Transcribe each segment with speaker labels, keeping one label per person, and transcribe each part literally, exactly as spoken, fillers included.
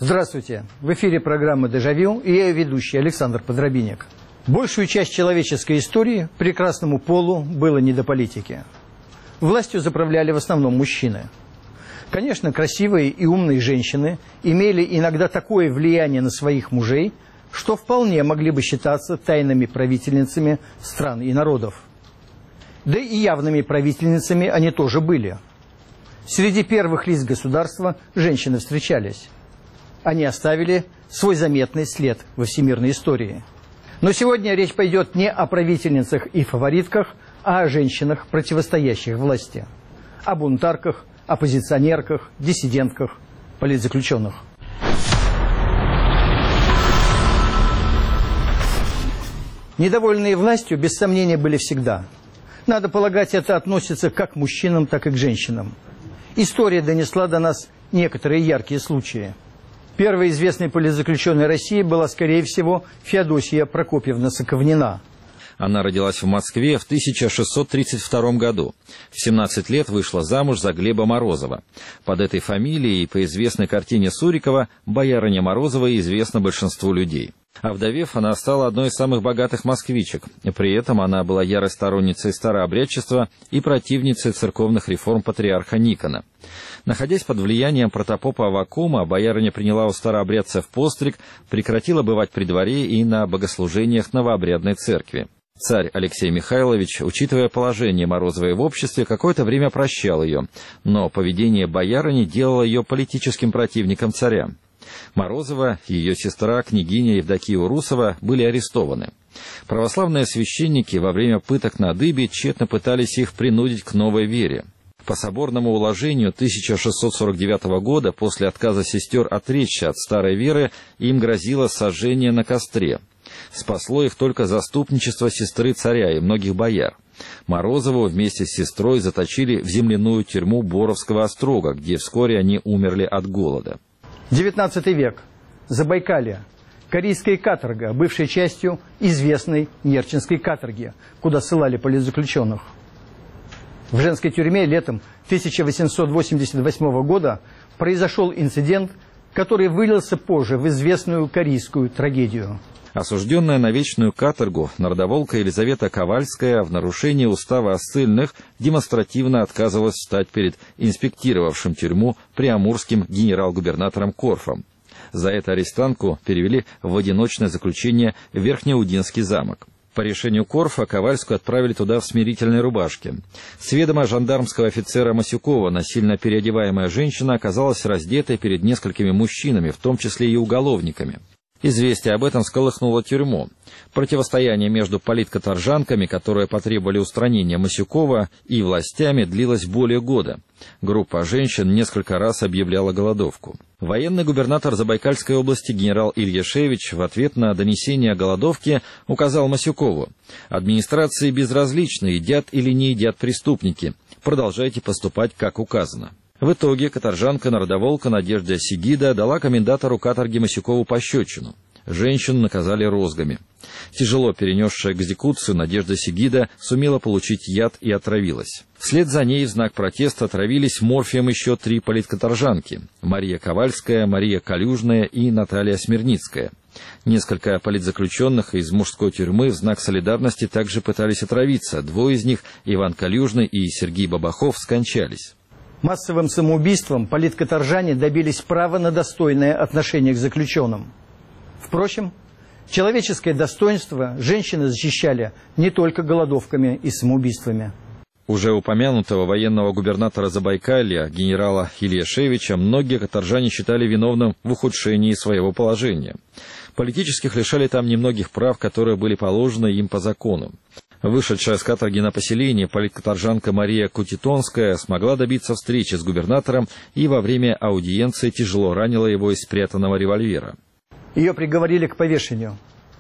Speaker 1: Здравствуйте! В эфире программа «Дежавю» и я ее ведущий Александр Подробинник. Большую часть человеческой истории прекрасному полу было не до политики. Властью заправляли в основном мужчины. Конечно, красивые и умные женщины имели иногда такое влияние на своих мужей, что вполне могли бы считаться тайными правительницами стран и народов. Да и явными правительницами они тоже были. Среди первых лиц государства женщины встречались. Они оставили свой заметный след во всемирной истории. Но сегодня речь пойдет не о правительницах и фаворитках, а о женщинах, противостоящих власти. О бунтарках, оппозиционерках, диссидентках, политзаключенных. Недовольные властью, без сомнения, были всегда. Надо полагать, это относится как к мужчинам, так и к женщинам. История донесла до нас некоторые яркие случаи. Первой известной политзаключенной России была, скорее всего, Феодосия Прокопьевна Соковнина.
Speaker 2: Она родилась в Москве в тысяча шестьсот тридцать втором году. В семнадцать лет вышла замуж за Глеба Морозова. Под этой фамилией, по известной картине Сурикова, боярыня Морозова известна большинству людей. Овдовев, она стала одной из самых богатых москвичек. При этом она была ярой сторонницей старообрядчества и противницей церковных реформ патриарха Никона. Находясь под влиянием протопопа Аввакума, боярыня приняла у старообрядцев постриг, прекратила бывать при дворе и на богослужениях новообрядной церкви. Царь Алексей Михайлович, учитывая положение Морозовой в обществе, какое-то время прощал ее, но поведение боярыни делало ее политическим противником царя. Морозова и ее сестра, княгиня Евдокия Урусова, были арестованы. Православные священники во время пыток на дыбе тщетно пытались их принудить к новой вере. По соборному уложению тысяча шестьсот сорок девятого года, после отказа сестер отречься от старой веры, им грозило сожжение на костре. Спасло их только заступничество сестры царя и многих бояр. Морозову вместе с сестрой заточили в земляную тюрьму Боровского острога, где вскоре они умерли от голода.
Speaker 1: девятнадцатый век. Забайкалье. Корейская каторга, бывшей частью известной Нерчинской каторги, куда ссылали политзаключенных. В женской тюрьме летом тысяча восемьсот восемьдесят восьмого года произошел инцидент, который вылился позже в известную корейскую трагедию.
Speaker 2: Осужденная на вечную каторгу народоволка Елизавета Ковальская в нарушении устава о ссыльных демонстративно отказывалась встать перед инспектировавшим тюрьму приамурским генерал-губернатором Корфом. За это арестантку перевели в одиночное заключение в Верхнеудинский замок. По решению Корфа Ковальскую отправили туда в смирительной рубашке. С ведома жандармского офицера Масюкова насильно переодеваемая женщина оказалась раздетой перед несколькими мужчинами, в том числе и уголовниками. Известие об этом всколыхнуло тюрьму. Противостояние между политкаторжанками, которые потребовали устранения Масюкова, и властями длилось более года. Группа женщин несколько раз объявляла голодовку. Военный губернатор Забайкальской области генерал Ильяшевич в ответ на донесение о голодовке указал Масюкову: «Администрации безразлично, едят или не едят преступники. Продолжайте поступать, как указано». В итоге каторжанка-народоволка Надежда Сигида дала комендатору каторги Масюкову пощечину. Женщину наказали розгами. Тяжело перенесшая экзекуцию, Надежда Сигида сумела получить яд и отравилась. Вслед за ней в знак протеста отравились морфием еще три политкаторжанки – Мария Ковальская, Мария Калюжная и Наталья Смирницкая. Несколько политзаключенных из мужской тюрьмы в знак солидарности также пытались отравиться. Двое из них, Иван Калюжный и Сергей Бабахов, скончались.
Speaker 1: Массовым самоубийством политкаторжане добились права на достойное отношение к заключенным. Впрочем, человеческое достоинство женщины защищали не только голодовками и самоубийствами.
Speaker 2: Уже упомянутого военного губернатора Забайкалья, генерала Ильяшевича, многие каторжане считали виновным в ухудшении своего положения. Политических лишали там немногих прав, которые были положены им по закону. Вышедшая с каторги на поселение политкаторжанка Мария Кутитонская смогла добиться встречи с губернатором и во время аудиенции тяжело ранила его из спрятанного револьвера.
Speaker 1: Ее приговорили к повешению.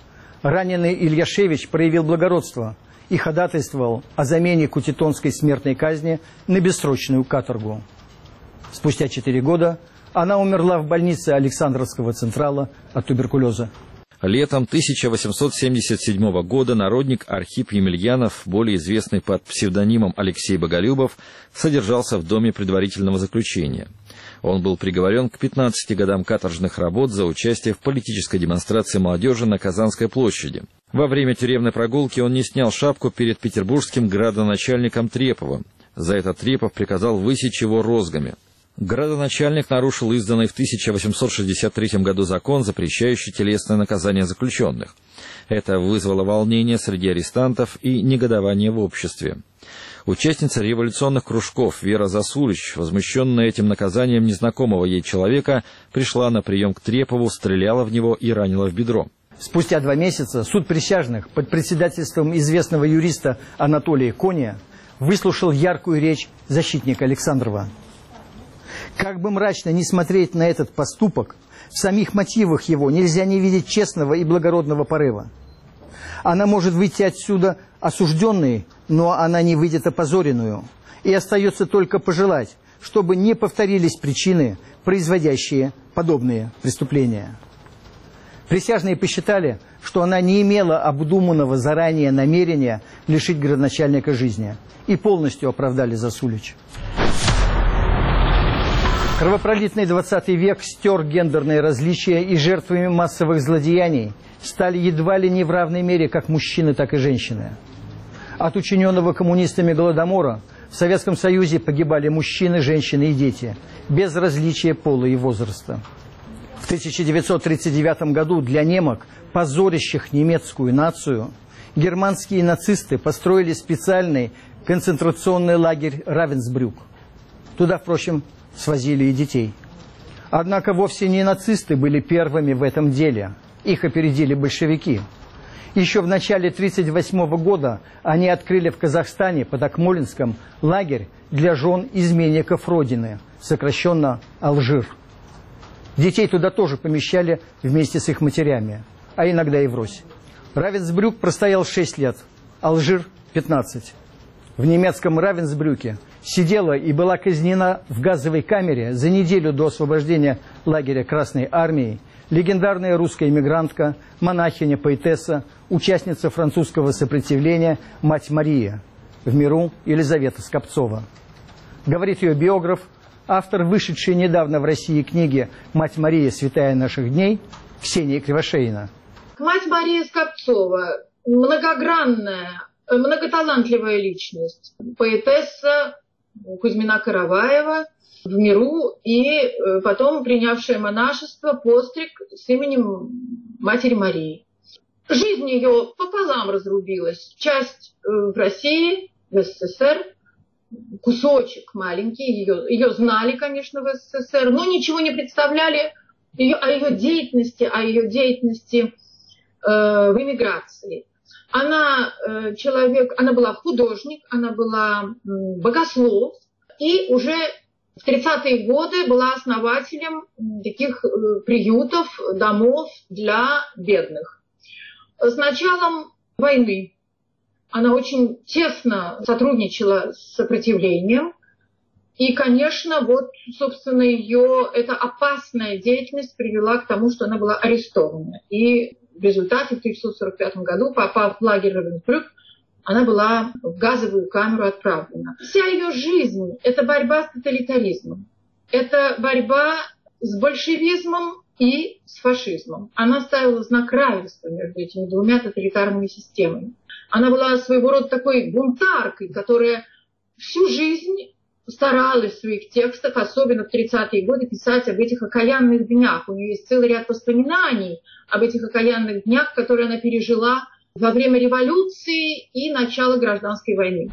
Speaker 1: Раненый Ильяшевич проявил благородство и ходатайствовал о замене Кутитонской смертной казни на бессрочную каторгу. Спустя четыре года она умерла в больнице Александровского Централа от туберкулеза.
Speaker 2: Летом тысяча восемьсот семьдесят седьмого года народник Архип Емельянов, более известный под псевдонимом Алексей Боголюбов, содержался в доме предварительного заключения. Он был приговорен к пятнадцати годам каторжных работ за участие в политической демонстрации молодежи на Казанской площади. Во время тюремной прогулки он не снял шапку перед петербургским градоначальником Треповым. За это Трепов приказал высечь его розгами. Градоначальник нарушил изданный в тысяча восемьсот шестьдесят третьем году закон, запрещающий телесное наказание заключенных. Это вызвало волнение среди арестантов и негодование в обществе. Участница революционных кружков Вера Засулич, возмущенная этим наказанием незнакомого ей человека, пришла на прием к Трепову, стреляла в него и ранила в бедро.
Speaker 1: Спустя два месяца суд присяжных под председательством известного юриста Анатолия Кония выслушал яркую речь защитника Александрова. Как бы мрачно ни смотреть на этот поступок, в самих мотивах его нельзя не видеть честного и благородного порыва. Она может выйти отсюда осужденной, но она не выйдет опозоренную. И остается только пожелать, чтобы не повторились причины, производящие подобные преступления. Присяжные посчитали, что она не имела обдуманного заранее намерения лишить градоначальника жизни, и полностью оправдали Засулич. Кровопролитный двадцатый век стер гендерные различия, и жертвами массовых злодеяний стали едва ли не в равной мере как мужчины, так и женщины. От учиненного коммунистами Голодомора в Советском Союзе погибали мужчины, женщины и дети, без различия пола и возраста. В тысяча девятьсот тридцать девятом году для немок, позорящих немецкую нацию, германские нацисты построили специальный концентрационный лагерь Равенсбрюк. Туда, впрочем, свозили и детей. Однако вовсе не нацисты были первыми в этом деле. Их опередили большевики. Еще в начале тысяча девятьсот тридцать восьмого года они открыли в Казахстане под Акмолинском лагерь для жен изменников Родины, сокращенно Алжир. Детей туда тоже помещали вместе с их матерями, а иногда и врозь. Равенсбрюк простоял шесть лет, Алжир – пятнадцать. В немецком Равенсбрюке сидела и была казнена в газовой камере за неделю до освобождения лагеря Красной Армии легендарная русская эмигрантка, монахиня, поэтесса, участница французского сопротивления мать Мария, в миру Елизавета Скопцова. Говорит ее биограф, автор вышедшей недавно в России книги «Мать Мария, святая наших дней» Ксения Кривошеина.
Speaker 3: Мать Мария Скопцова – многогранная, многоталантливая личность, поэтесса Кузьмина Караваева в миру и потом принявшая монашество, постриг с именем Матери Марии. Жизнь ее пополам разрубилась. Часть в России, в СССР, кусочек маленький, ее, ее знали, конечно, в СССР, но ничего не представляли ее, о ее деятельности, о ее деятельности э, в эмиграции. Она э, человек, она была художник, она была э, богослов, и уже в тридцатые годы была основателем таких э, приютов, домов для бедных. С началом войны она очень тесно сотрудничала с сопротивлением. И, конечно, вот, собственно, ее эта опасная деятельность привела к тому, что она была арестована. И в результате в тысяча девятьсот сорок пятом году, попав в лагерь Равенсбрюк, она была в газовую камеру отправлена. Вся ее жизнь – это борьба с тоталитаризмом. Это борьба с большевизмом и с фашизмом. Она ставила знак равенства между этими двумя тоталитарными системами. Она была своего рода такой бунтаркой, которая всю жизнь старалась в своих текстах, особенно в тридцатые годы, писать об этих окаянных днях. У нее есть целый ряд воспоминаний об этих окаянных днях, которые она пережила во время революции и начала гражданской войны.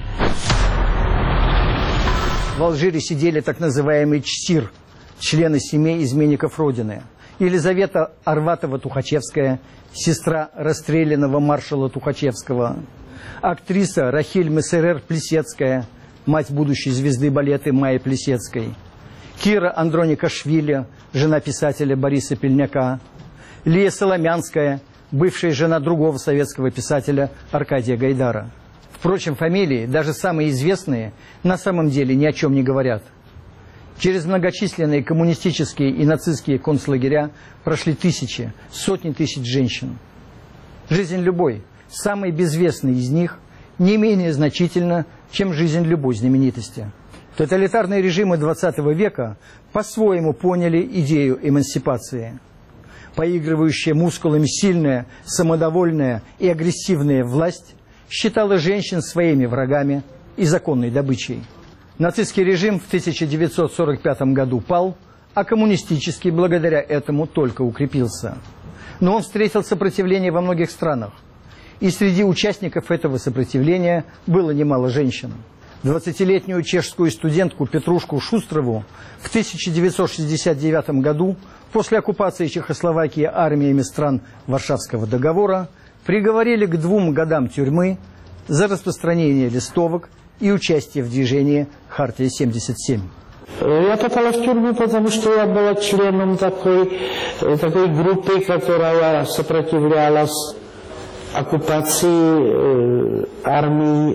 Speaker 1: В Алжире сидели так называемый ЧСИР, члены семей изменников Родины. Елизавета Арватова-Тухачевская, сестра расстрелянного маршала Тухачевского, актриса Рахиль Мессерер-Плесецкая, мать будущей звезды балета Майи Плесецкой, Кира Андроникашвили, жена писателя Бориса Пельняка, Лия Соломянская, бывшая жена другого советского писателя Аркадия Гайдара. Впрочем, фамилии, даже самые известные, на самом деле ни о чем не говорят. Через многочисленные коммунистические и нацистские концлагеря прошли тысячи, сотни тысяч женщин. Жизнь любой, самой безвестной из них, не менее значительна, чем жизнь любой знаменитости. Тоталитарные режимы двадцатого века по-своему поняли идею эмансипации. Поигрывающая мускулами сильная, самодовольная и агрессивная власть считала женщин своими врагами и законной добычей. Нацистский режим в тысяча девятьсот сорок пятом году пал, а коммунистический благодаря этому только укрепился. Но он встретил сопротивление во многих странах. И среди участников этого сопротивления было немало женщин. двадцатилетнюю чешскую студентку Петрушку Шустрову в тысяча девятьсот шестьдесят девятом году после оккупации Чехословакии армиями стран Варшавского договора приговорили к двум годам тюрьмы за распространение листовок и участие в движении «Хартия семьдесят семь».
Speaker 4: Я попала в тюрьму, потому что я была членом такой, такой группы, которая сопротивлялась оккупации э, армии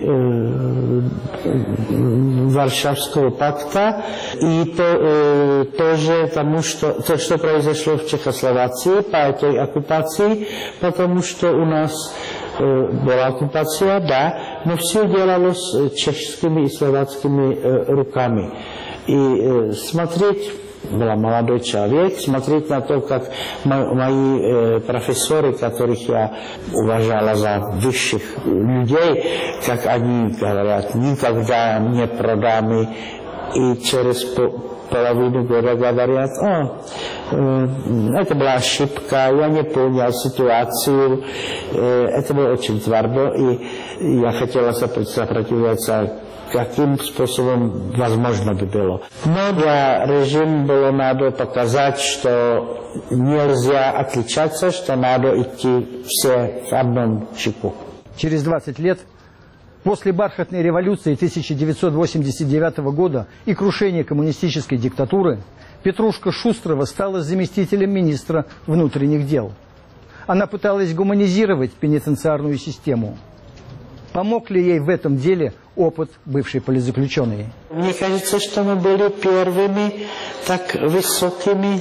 Speaker 4: э, Варшавского пакта и то, э, тоже тому, что, то, что произошло в Чехословакии по этой оккупации, потому что у нас э, была оккупация, да, но все делалось чешскими и словацкими э, руками. И э, смотреть, была молодой человек, смотреть на то, как мои э, профессоры, которых я уважала за высших людей, как они говорят, никогда не продам, и через по половину года говорят, о, э, это была ошибка, я не понял ситуацию, э, это было очень твердо, и я хотела сопротивляться, каким способом возможно бы было. Но для режима было надо показать, что нельзя отличаться, что надо идти все в одном чеку.
Speaker 1: Через двадцать лет, после бархатной революции тысяча девятьсот восемьдесят девятого года и крушения коммунистической диктатуры, Петрушка Шустрова стала заместителем министра внутренних дел. Она пыталась гуманизировать пенитенциарную систему. Помог ли ей в этом деле опыт бывшей политзаключенной?
Speaker 4: Мне кажется, что мы были первыми так высокими,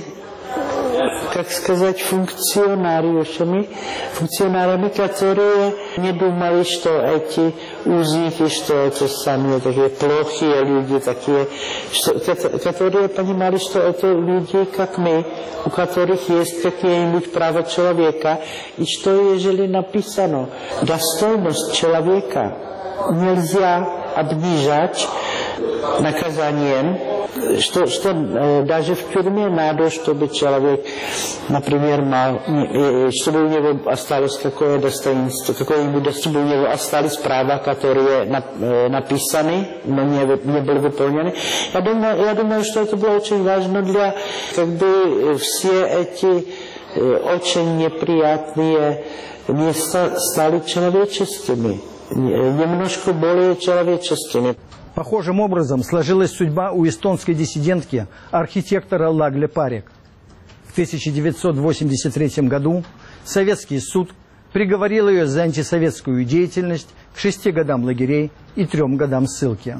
Speaker 4: как сказать, функционариями, функционариями, которые не думали, что эти узники, что это сами такие плохие люди, такие, что, которые понимали, что это люди, как мы, у которых есть какие-нибудь права человека, и что, ежели написано, достойность человека нельзя обнижать наказанием, что, что э, даже в тюрьме надо, чтобы человек, например, мал, э, чтобы у него осталось какое достоинство, какое-нибудь, чтобы у него остались права, которые на, э, написаны, но не, не были выполнены. Я думаю, я думаю, что это было очень важно для, как бы, все эти э, очень неприятные места стали человеческими, немножко более человеческими.
Speaker 1: Похожим образом сложилась судьба у эстонской диссидентки, архитектора Лагле Парек. В тысяча девятьсот восемьдесят третьем году советский суд приговорил ее за антисоветскую деятельность к шести годам лагерей и трем годам ссылки.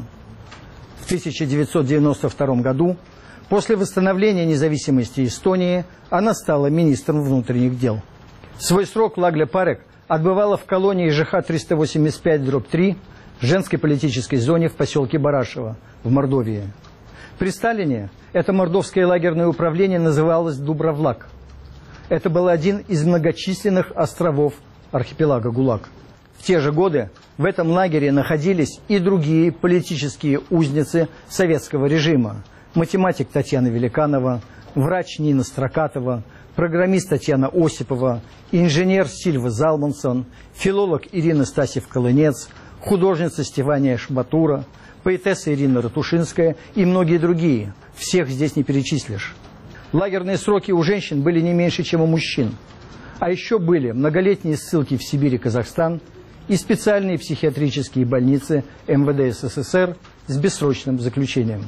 Speaker 1: В тысяча девятьсот девяносто втором году, после восстановления независимости Эстонии, она стала министром внутренних дел. Свой срок Лагле Парек отбывала в колонии ЖХ триста восемьдесят пять дробь три, женской политической зоне в поселке Барашево в Мордовии. При Сталине это мордовское лагерное управление называлось Дубровлак. Это был один из многочисленных островов архипелага ГУЛАГ. В те же годы в этом лагере находились и другие политические узницы советского режима. Математик Татьяна Великанова, врач Нина Строкатова, программист Татьяна Осипова, инженер Сильва Залмансон, филолог Ирина Стасев-Колынец, художница Стефания Шбатура, поэтесса Ирина Ратушинская и многие другие. Всех здесь не перечислишь. Лагерные сроки у женщин были не меньше, чем у мужчин. А еще были многолетние ссылки в Сибирь и Казахстан и специальные психиатрические больницы эм вэ дэ эс эс эс эр с бессрочным заключением.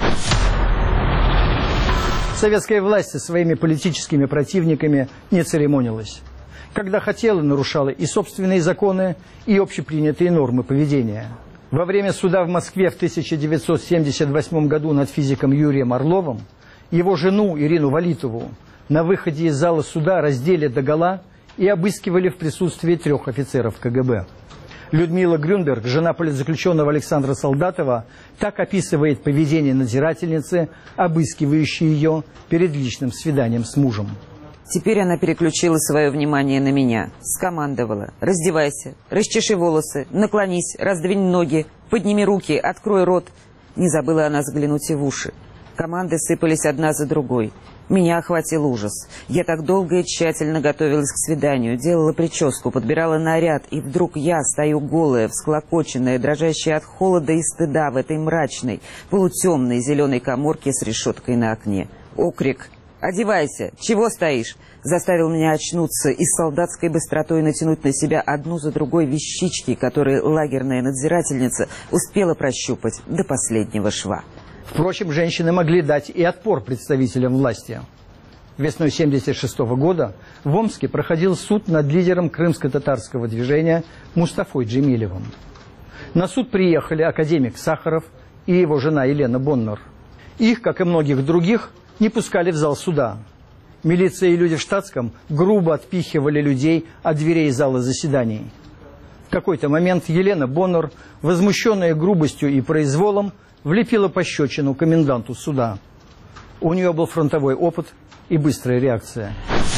Speaker 1: Советская власть со своими политическими противниками не церемонилась. Когда хотела, нарушала и собственные законы, и общепринятые нормы поведения. Во время суда в Москве в тысяча девятьсот семьдесят восьмом году над физиком Юрием Орловым его жену Ирину Валитову на выходе из зала суда раздели догола и обыскивали в присутствии трех офицеров ка гэ бэ. Людмила Грюнберг, жена политзаключенного Александра Солдатова, так описывает поведение надзирательницы, обыскивающей ее перед личным свиданием с мужем.
Speaker 5: Теперь она переключила свое внимание на меня, скомандовала: раздевайся, расчеши волосы, наклонись, раздвинь ноги, подними руки, открой рот. Не забыла она заглянуть и в уши. Команды сыпались одна за другой. Меня охватил ужас. Я так долго и тщательно готовилась к свиданию, делала прическу, подбирала наряд, и вдруг я стою голая, всклокоченная, дрожащая от холода и стыда в этой мрачной, полутемной зеленой каморке с решеткой на окне. Окрик: «Одевайся! Чего стоишь?» заставил меня очнуться и с солдатской быстротой натянуть на себя одну за другой вещички, которые лагерная надзирательница успела прощупать до последнего шва.
Speaker 1: Впрочем, женщины могли дать и отпор представителям власти. Весной тысяча девятьсот семьдесят шестого года в Омске проходил суд над лидером крымско-татарского движения Мустафой Джемилевым. На суд приехали академик Сахаров и его жена Елена Боннер. Их, как и многих других, не пускали в зал суда. Милиция и люди в штатском грубо отпихивали людей от дверей зала заседаний. В какой-то момент Елена Боннер, возмущенная грубостью и произволом, влепила пощечину коменданту суда. У нее был фронтовой опыт и быстрая реакция.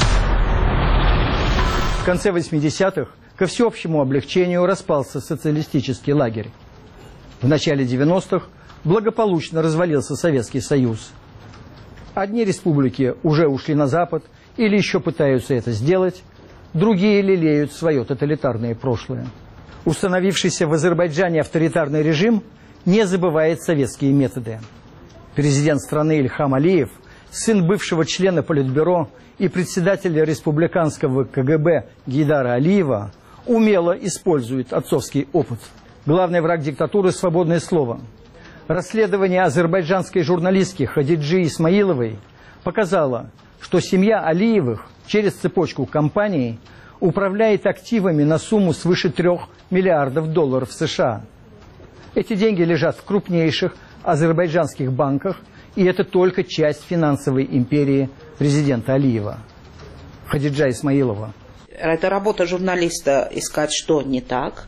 Speaker 1: В конце восьмидесятых ко всеобщему облегчению распался социалистический лагерь. В начале девяностых благополучно развалился Советский Союз. Одни республики уже ушли на Запад или еще пытаются это сделать, другие лелеют свое тоталитарное прошлое. Установившийся в Азербайджане авторитарный режим не забывает советские методы. Президент страны Ильхам Алиев, сын бывшего члена Политбюро и председателя республиканского ка гэ бэ Гейдара Алиева, умело использует отцовский опыт. Главный враг диктатуры – свободное слово. Расследование азербайджанской журналистки Хадиджи Исмаиловой показало, что семья Алиевых через цепочку компаний управляет активами на сумму свыше трех миллиардов долларов США. Эти деньги лежат в крупнейших азербайджанских банках, и это только часть финансовой империи президента Алиева. Хадиджа Исмаилова.
Speaker 6: Это работа журналиста — искать, что не так,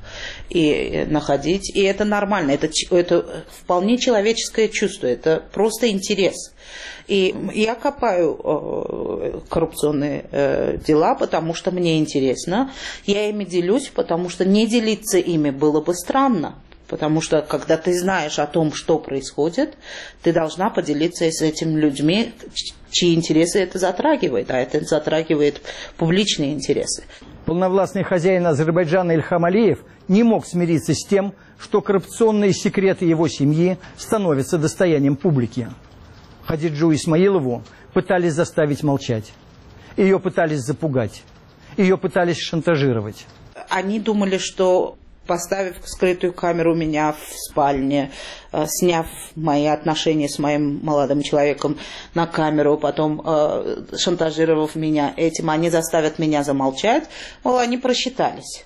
Speaker 6: и находить. И это нормально, это, это вполне человеческое чувство, это просто интерес. И я копаю э, коррупционные э, дела, потому что мне интересно. Я ими делюсь, потому что не делиться ими было бы странно. Потому что, когда ты знаешь о том, что происходит, ты должна поделиться с этими людьми, чьи интересы это затрагивает, а это затрагивает публичные интересы.
Speaker 1: Полновластный хозяин Азербайджана Ильхам Алиев не мог смириться с тем, что коррупционные секреты его семьи становятся достоянием публики. Хадиджу Исмаилову пытались заставить молчать. Ее пытались запугать. Ее пытались шантажировать.
Speaker 6: Они думали, что, поставив скрытую камеру у меня в спальне, э, сняв мои отношения с моим молодым человеком на камеру, потом э, шантажировав меня этим, они заставят меня замолчать. Мол, они просчитались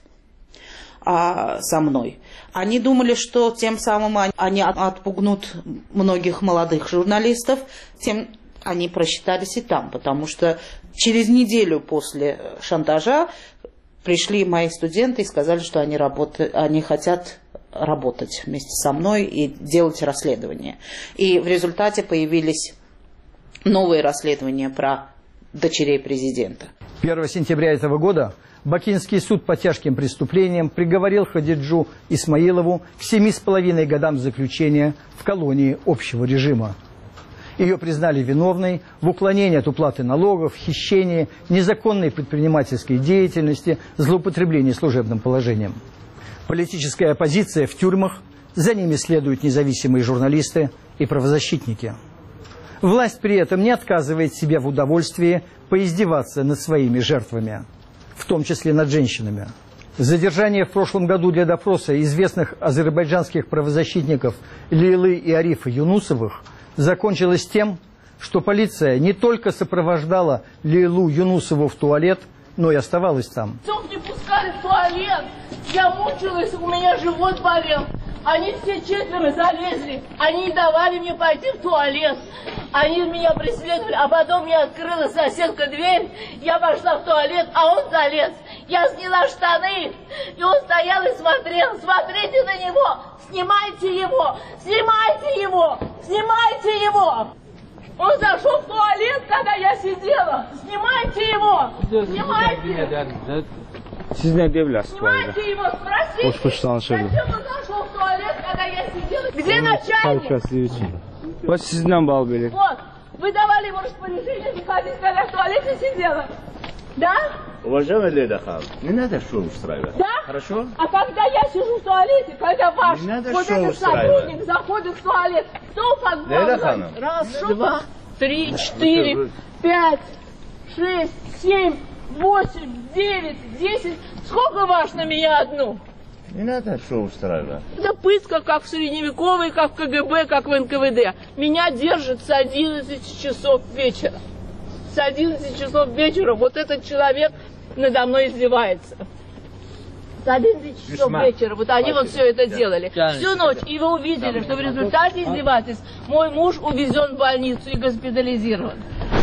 Speaker 6: а, со мной. Они думали, что тем самым они отпугнут многих молодых журналистов, тем они просчитались и там, потому что через неделю после шантажа пришли мои студенты и сказали, что они, работают, они хотят работать вместе со мной и делать расследование. И в результате появились новые расследования про дочерей президента.
Speaker 1: первого сентября этого года Бакинский суд по тяжким преступлениям приговорил Хадиджу Исмаилову к семи с половиной годам заключения в колонии общего режима. Ее признали виновной в уклонении от уплаты налогов, хищении, незаконной предпринимательской деятельности, злоупотреблении служебным положением. Политическая оппозиция в тюрьмах, за ними следуют независимые журналисты и правозащитники. Власть при этом не отказывает себе в удовольствии поиздеваться над своими жертвами, в том числе над женщинами. Задержание в прошлом году для допроса известных азербайджанских правозащитников Лейлы и Арифа Юнусовых закончилось тем, что полиция не только сопровождала Лейлу Юнусову в туалет, но и оставалась там.
Speaker 7: Чтоб не пускали в туалет, я мучилась, у меня живот болел. Они все четверо залезли, они не давали мне пойти в туалет. Они меня преследовали, а потом мне открыла соседка дверь, я пошла в туалет, а он залез. Я сняла штаны, и он стоял и смотрел. Смотрите на него, снимайте его, снимайте его, снимайте его. Он зашел в туалет, когда я сидела. Снимайте его, снимайте.
Speaker 8: Siz ne devlet
Speaker 7: Снимайте его, спросите.
Speaker 8: Boş boş danışırdı.
Speaker 7: Зачем он зашел в туалет, когда я сидела? Где начальник?
Speaker 8: Вот sizden bal böyle.
Speaker 7: Вот, вы давали ему распоряжение заходить, когда я в туалете сидела. Да?
Speaker 9: Уважаемая Леда Хан, не надо шум устраивать.
Speaker 7: Да?
Speaker 9: Хорошо?
Speaker 7: А когда я сижу в туалете, когда ваш
Speaker 9: Не надо
Speaker 7: вот
Speaker 9: шоу
Speaker 7: этот
Speaker 9: устраивать.
Speaker 7: сотрудник заходит в туалет, кто подзвал?
Speaker 9: Леда Хана.
Speaker 7: Раз, два, три, четыре, пять, шесть, семь, восемь, девять, десять. Сколько ваш на меня одну?
Speaker 9: Не надо шоу устраивать.
Speaker 7: Это пытка, как в средневековой, как в КГБ, как в эн ка вэ дэ. Меня держат с одиннадцати часов вечера. С одиннадцати часов вечера вот этот человек надо мной издевается. С одиннадцати часов вечера. Вот они вот все это делали. Всю ночь. И вы увидели, что в результате издевательств мой муж увезен в больницу и госпитализирован.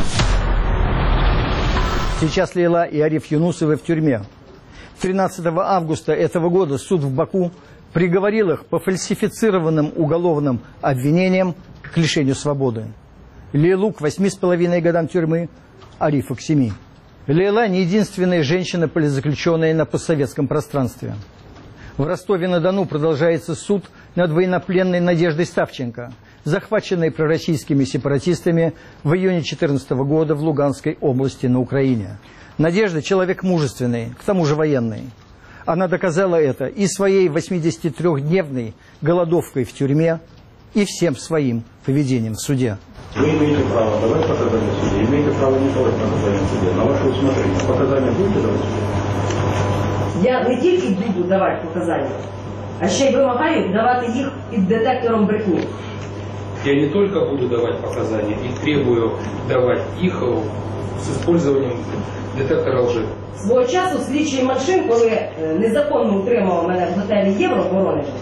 Speaker 1: Сейчас Лейла и Ариф Юнусовы в тюрьме. тринадцатого августа этого года суд в Баку приговорил их по фальсифицированным уголовным обвинениям к лишению свободы. Лейлу к восьми с половиной годам тюрьмы, Арифу к семи. Лейла не единственная женщина-политзаключенная на постсоветском пространстве. В Ростове-на-Дону продолжается суд над военнопленной Надеждой Савченко, захваченной пророссийскими сепаратистами в июне две тысячи четырнадцатого года в Луганской области на Украине. Надежда – человек мужественный, к тому же военный. Она доказала это и своей восьмидесятитрёхдневной голодовкой в тюрьме, и всем своим поведением в суде.
Speaker 10: Вы имеете право давать показания в суде, имеете право не давать показания в суде. На ваше усмотрение. Показания будете давать в суді?
Speaker 11: Я не тільки буду давати показання, а ще й вимагаю давати їх під детектором брехні.
Speaker 12: Я не только буду давать показания и требую давать их с использованием детектора лжи.
Speaker 11: Свого часу слідчий Машин, коли незаконно утримував мене в готелі Євро в Воронежі.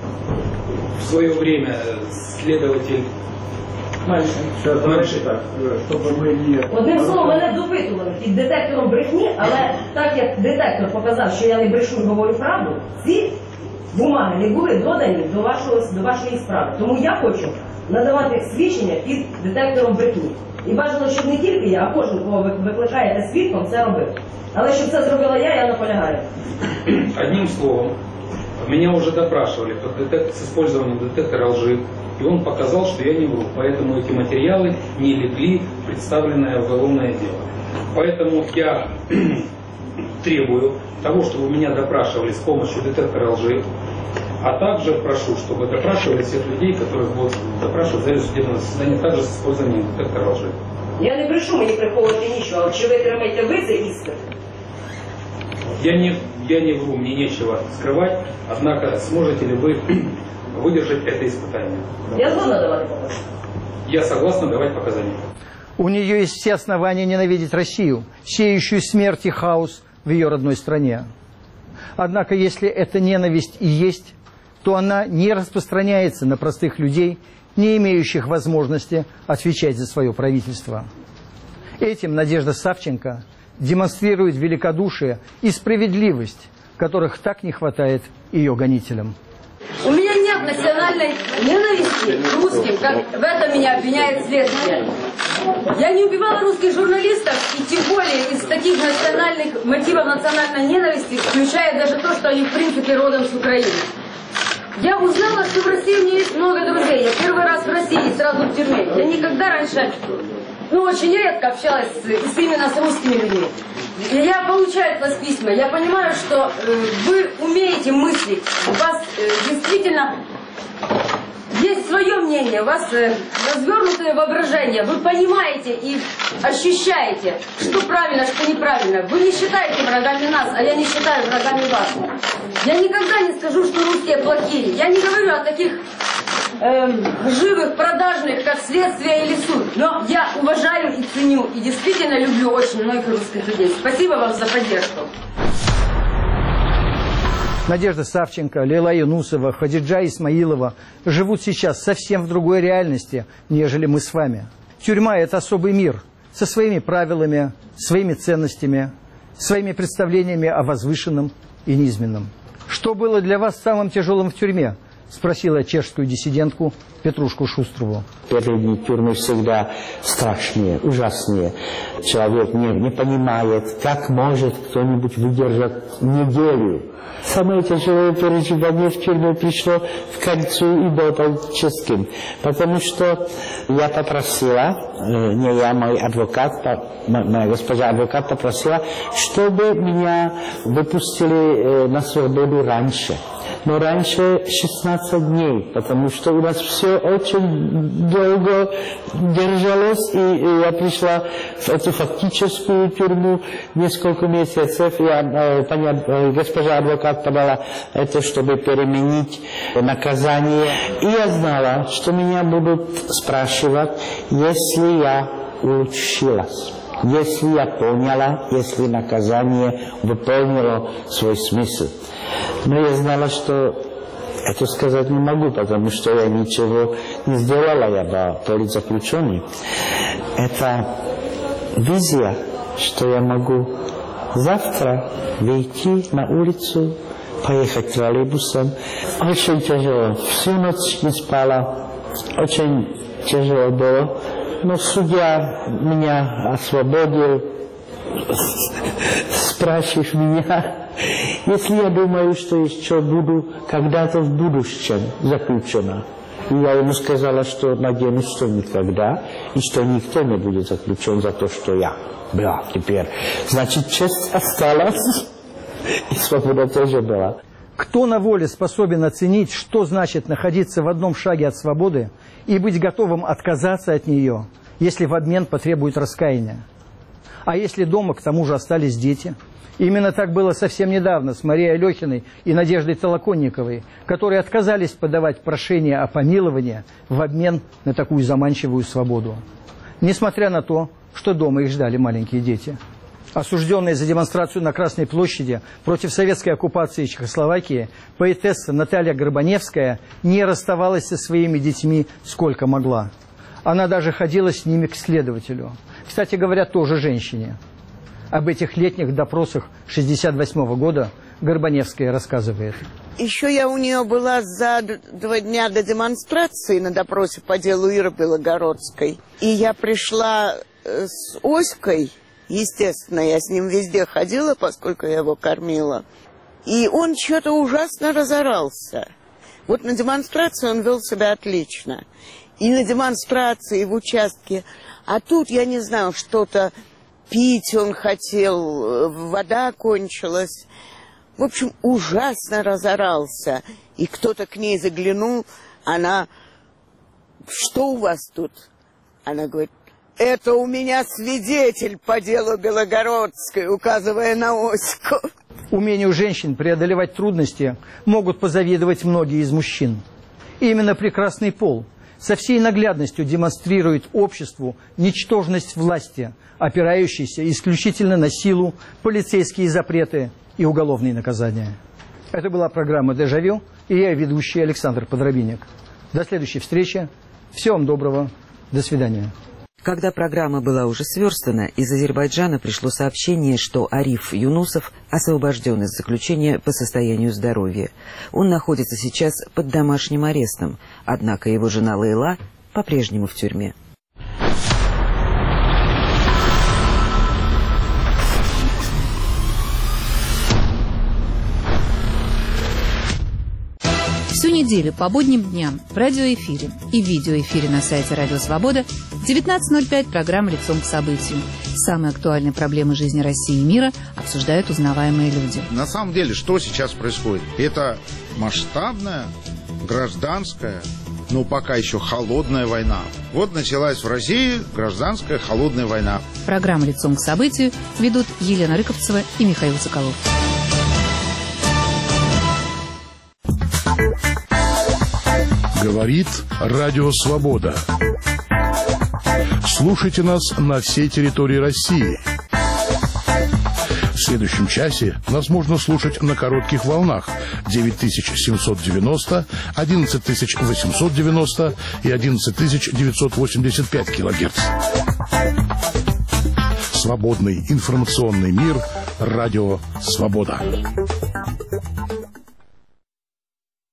Speaker 12: В свое время следователь
Speaker 10: Мальчик, так, чтобы мы не...
Speaker 11: Одним словом, мене допитували під детектором брехні, але так як детектор показав, що я не брешу і говорю правду, ці бумаги не були додані до, вашого, до вашої справи. Тому я хочу надавати свідчення під детектором брехні. І бажано, щоб не тільки я, а кожен, кого ви викликаєте свідком, це робив. Але щоб це зробила я, я наполягаю.
Speaker 12: Одним словом, меня уже допрашивали под детек... с использованием детектора лжи, и он показал, что я не вру. Поэтому эти материалы не легли в представленное уголовное дело. Поэтому я требую того, чтобы меня допрашивали с помощью детектора лжи, а также прошу, чтобы допрашивали всех людей, которых будут допрашивать в зале судебного заседания, также с использованием детектора лжи.
Speaker 11: Я не брешу, мені приховувати нічого. Чи ви тримаєте ви це іспит?
Speaker 12: Я не, я не вру, мне нечего скрывать, однако сможете ли вы выдержать это испытание?
Speaker 11: Я згодна давати показання.
Speaker 12: Я согласна давать показания.
Speaker 1: У нее есть все основания ненавидеть Россию, сеющую смерть и хаос в ее родной стране. Однако, если эта ненависть и есть, то она не распространяется на простых людей, не имеющих возможности отвечать за свое правительство. Этим Надежда Савченко демонстрирует великодушие и справедливость, которых так не хватает ее гонителям.
Speaker 11: У меня нет национальной ненависти к русским, как в этом меня обвиняет следствие. Я не убивала русских журналистов, и тем более из таких национальных мотивов национальной ненависти, включая даже то, что они в принципе родом с Украины. Я узнала, что в России у меня есть много друзей. Я первый раз в России, сразу в тюрьме. Я никогда раньше, ну очень редко общалась с, именно с русскими людьми. И я получаю от вас письма. Я понимаю, что э, вы умеете мыслить. У вас э, действительно есть свое мнение. У вас э, развернутое воображение. Вы понимаете и ощущаете, что правильно, что неправильно. Вы не считаете врагами нас, а я не считаю врагами вас. Я никогда не скажу, что русские плохие. Я не говорю о таких эм, живых, продажных, как следствие или суд. Но я уважаю и ценю, и действительно люблю очень многих русских людей. Спасибо вам за поддержку.
Speaker 1: Надежда Савченко, Лейла Юнусова, Хадиджа Исмаилова живут сейчас совсем в другой реальности, нежели мы с вами. Тюрьма – это особый мир, со своими правилами, своими ценностями, своими представлениями о возвышенном и низменном. «Что было для вас самым тяжелым в тюрьме?» – спросила чешскую диссидентку Петрушку Шустрову.
Speaker 4: Первые дни тюрьмы всегда страшнее, ужаснее. Человек не, не понимает, как может кто-нибудь выдержать неделю. Самое тяжелое переживание в тюрьме пришло к концу и был чешским, потому что я попросила, не я, мой адвокат, моя госпожа адвокат попросила, чтобы меня выпустили на свободу раньше. Но раньше шестнадцать дней, потому что у нас все очень долго держалось, и я пришла в эту фактическую тюрьму несколько месяцев, и понятно, госпожа адвокат подала это, чтобы переменить наказание. И я знала, что меня будут спрашивать, если я улучшилась. Если я поняла, если наказание выполнило свой смысл. Но я знала, что это сказать не могу, потому что я ничего не сделала, я была политзаключенный. Это визия, что я могу завтра выйти на улицу, поехать троллейбусом. Очень тяжело. Всю ночь не спала. Очень тяжело было. Но судья меня освободил, спрашивая меня, если я думаю, что еще буду когда-то в будущем заключена. И я ему сказала, что надеюсь, что никогда, и что никто не будет заключен за то, что я была теперь. Значит, честь осталась, и свобода тоже была.
Speaker 1: Кто на воле способен оценить, что значит находиться в одном шаге от свободы и быть готовым отказаться от нее, если в обмен потребует раскаяния? А если дома, к тому же, остались дети? Именно так было совсем недавно с Марией Алехиной и Надеждой Толоконниковой, которые отказались подавать прошение о помиловании в обмен на такую заманчивую свободу. Несмотря на то, что дома их ждали маленькие дети. Осужденная за демонстрацию на Красной площади против советской оккупации Чехословакии, поэтесса Наталья Горбаневская не расставалась со своими детьми сколько могла. Она даже ходила с ними к следователю. Кстати говоря, тоже женщине. Об этих летних допросах шестьдесят восьмого года Горбаневская рассказывает.
Speaker 13: Еще я у нее была за два дня до демонстрации на допросе по делу Иры Белогородской. И я пришла с Оськой. Естественно, я с ним везде ходила, поскольку я его кормила. И он что-то ужасно разорался. Вот на демонстрации он вел себя отлично. И на демонстрации, и в участке. А тут, я не знаю, что-то пить он хотел, вода кончилась. В общем, ужасно разорался. И кто-то к ней заглянул, она... Что у вас тут? Она говорит... Это у меня свидетель по делу Белогородской, указывая на Оську.
Speaker 1: Умению женщин преодолевать трудности могут позавидовать многие из мужчин. И именно прекрасный пол со всей наглядностью демонстрирует обществу ничтожность власти, опирающейся исключительно на силу, полицейские запреты и уголовные наказания. Это была программа «Дежавю», и я, ведущий Александр Подробинник. До следующей встречи. Всего вам доброго. До свидания.
Speaker 5: Когда программа была уже сверстана, из Азербайджана пришло сообщение, что Ариф Юнусов освобожден из заключения по состоянию здоровья. Он находится сейчас под домашним арестом, однако его жена Лейла по-прежнему в тюрьме.
Speaker 14: Всю неделю по будним дням в радиоэфире и видеоэфире на сайте Радио Свобода в девятнадцать ноль пять программа «Лицом к событию». Самые актуальные проблемы жизни России и мира обсуждают узнаваемые люди.
Speaker 15: На самом деле, что сейчас происходит? Это масштабная, гражданская, но пока еще холодная война. Вот началась в России гражданская холодная война.
Speaker 14: Программу «Лицом к событию» ведут Елена Рыковцева и Михаил Соколов.
Speaker 16: Говорит Радио Свобода. Слушайте нас на всей территории России. В следующем часе нас можно слушать на коротких волнах девять тысяч семьсот девяносто, одиннадцать тысяч восемьсот девяносто и одиннадцать тысяч девятьсот восемьдесят пять килогерц. свободный информационный мир. Радио «Свобода».